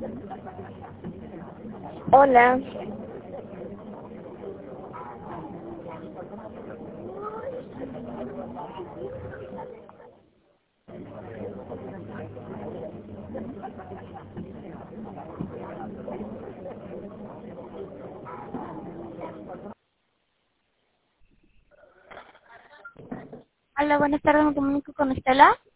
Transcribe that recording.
Hola. Hola, buenas tardes, me comunico con Estela.